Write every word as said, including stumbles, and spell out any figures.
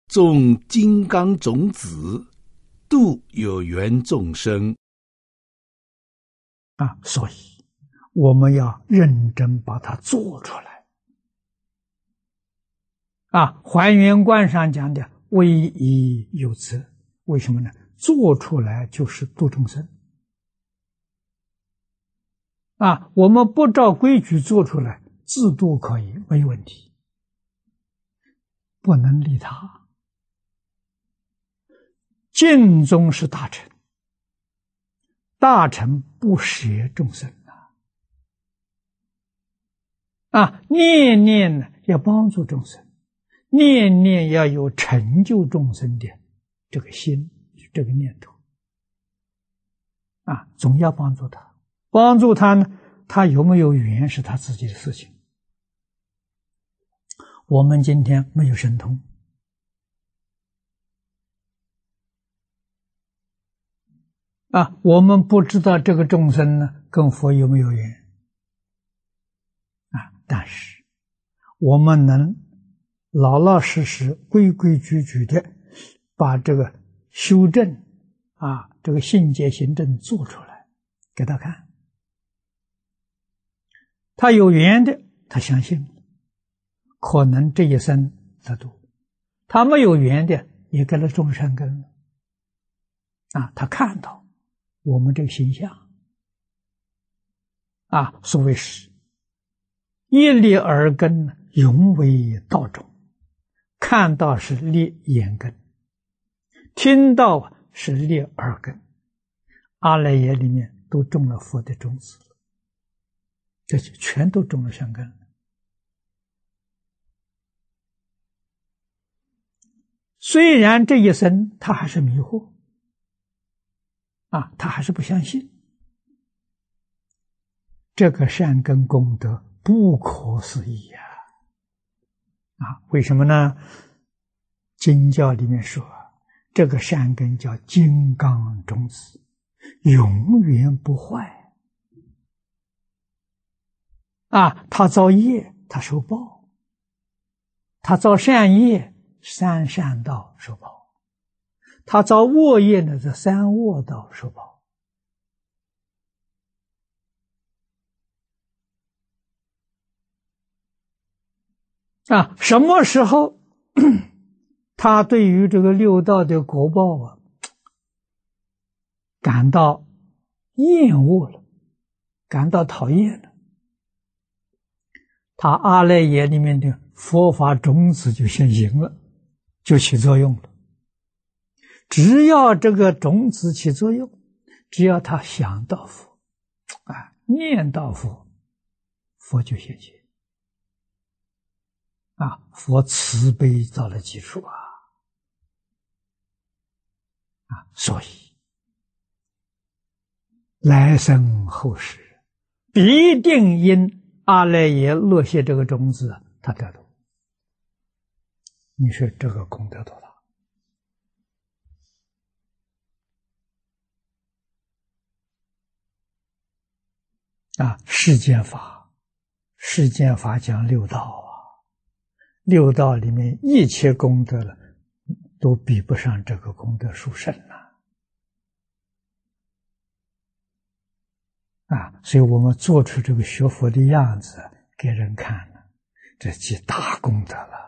种金刚种子，度有缘众生。 啊，所以我们要认真把它做出来。啊，还原观上讲的唯一有责，为什么呢？做出来就是度众生。啊，我们不照规矩做出来，自度可以，没问题，不能利他。净宗是大乘，大乘不舍众生啊！啊，念念呢要帮助众生，念念要有成就众生的这个心，这个念头啊，总要帮助他。帮助他呢，他有没有缘是他自己的事情。我们今天没有神通啊，我们不知道这个众生呢跟佛有没有缘啊，但是我们能老老实实、规规矩矩的把这个修正啊，这个信解行证做出来给他看。他有缘的，他相信，可能这一生得度；他没有缘的，也给了众生根了。啊，他看到我们这个形象，啊，所谓是一立耳根，永为道种。看到是立眼根，听到是立耳根，阿赖耶里面都种了佛的种子。这就全都种了善根。虽然这一生他还是迷惑啊，他还是不相信，这个善根功德不可思议呀！啊，为什么呢？经教里面说，这个善根叫金刚种子，永远不坏。啊，他造业，他受报；他造善业，三善道受报；他造恶业呢，是三恶道受报。啊，什么时候他对于这个六道的果报啊，感到厌恶了，感到讨厌了，他阿赖耶里面的佛法种子就现行了，就起作用了。只要这个种子起作用，只要他想到佛，啊，念到佛，佛就现前。啊，佛慈悲造了基础啊，啊，所以来生后世必定因阿赖耶落下这个种子，他得度。你说这个功德多大啊！世间法，世间法讲六道啊，六道里面一切功德了，都比不上这个功德殊胜了啊！所以我们做出这个学佛的样子给人看了，这即大功德了。